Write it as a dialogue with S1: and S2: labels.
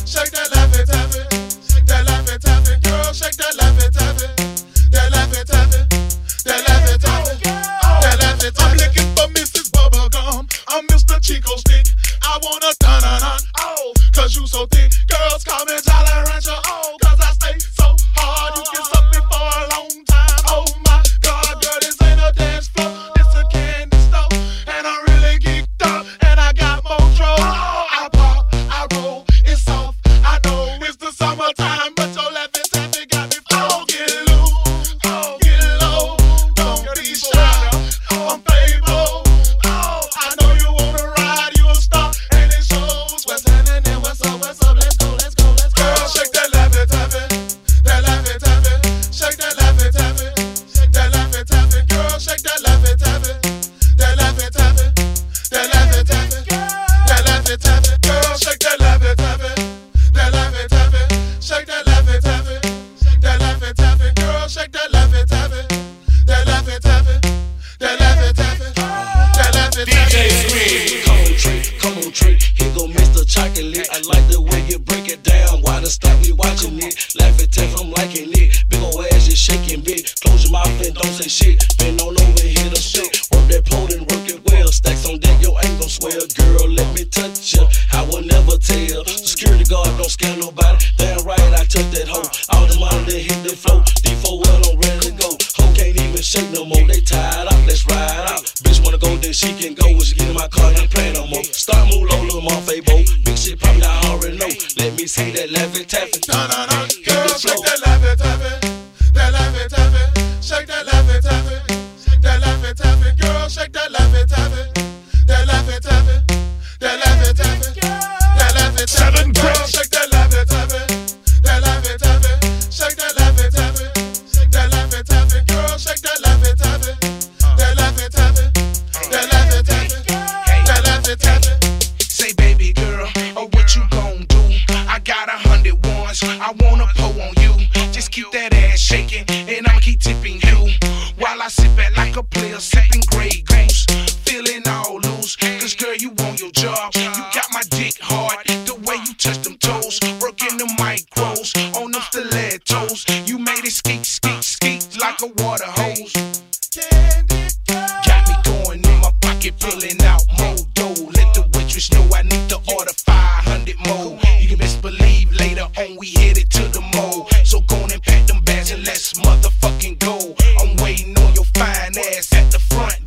S1: shake that laffy taffy, that laffy taffy, girl, shake that laffy taffy, that laffy taffy, that laffy taffy, that laffy taffy. I'm looking for Mrs. Bubblegum, I'm Mr. Chico Stick. I wanna dun-dun-dun, oh, cause you so thick. Girls call me Jolly Rancher, oh, cause I stay so hard. You can suck me for a long time. Oh my God, girl, this ain't a dance floor, this a candy store. And I'm really geeked up, and I got more trouble. I pop, I roll, it's soft. I know it's the summertime, but your laffy taffy got me full. Get loose, get low, don't be shy. I'm Fable. Oh, I know you wanna ride, you a star, and it shows. What's happening? What's up? Let's go, let's go, let's go. Girl, shake that laffy taffy, that laffy taffy, shake that laffy taffy, that laffy taffy. Girl, shake that laffy taffy, that laffy taffy, that laffy taffy, that laffy taffy. Girl, shake that laffy taffy, that laffy taffy, shake that laffy taffy, that laffy taffy. Girl, shake that laffy taffy, that laffy taffy, that laffy taffy, that laffy taffy.
S2: DJ Scream, come on, Trey, here go Mr. Chocolate. I like the way you break it down. Why the stop me watching it? Laugh at taff, I'm liking it. Big ol' ass, you shaking big. Close your mouth and don't say shit. Bend on over and hit a shit. Work that pole and work it well. Stacks on deck, your ain't gon' swell. Girl, let me touch ya. I will never tell. Security guard don't scare nobody. Damn right, I took that hoe. All the money that hit the flow. D4 well, I'm ready to go. Hoe can't even shake no more. They tired out, let's ride out. Bitch wanna go, then she can go. When she get in my car, ain't playing no more. Start move low, little more Fable. Big shit poppin', I already know. Let me see that laffy taffy.
S1: Dun-dun-dun. Girl, shake that laffy taffy, that laffy taffy, shake that laffy taffy, that laffy taffy. Girl, shake that laffy taffy, that laffy taffy, that laffy taffy, that laffy taffy. Girl, shake that laffy taffy, that laffy taffy, shake that laffy taffy, that laffy taffy. Girl, shake that laffy taffy, that laffy taffy, that laffy taffy, that laffy taffy.
S3: Say, baby girl, oh, what you gon' do? I got 100 ones, I wanna pull on you. Just keep that ass shaking, and I'ma keep tipping you. While I sit back like a player, sipping Grey Goose. Feeling all loose, cause girl, you on your job. You got my dick hard, the way you touch them toes. Working the micros, on them stilettos. You made it skeet, skeet, skeet like a water hose. Got me going in my pocket, pulling out more dough. Let the waitress know I need to order 500 more. You can best believe later on we headed to the mall. So go on and pack them bags and let's motherfucking go. I'm waiting on your fine ass at the front